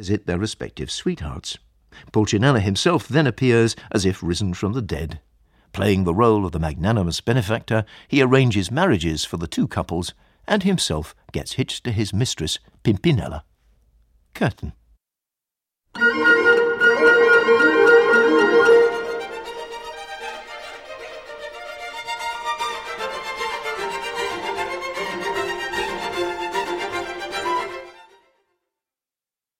visit their respective sweethearts. Pulcinella himself then appears as if risen from the dead. Playing the role of the magnanimous benefactor, he arranges marriages for the two couples and himself gets hitched to his mistress, Pimpinella. Curtain.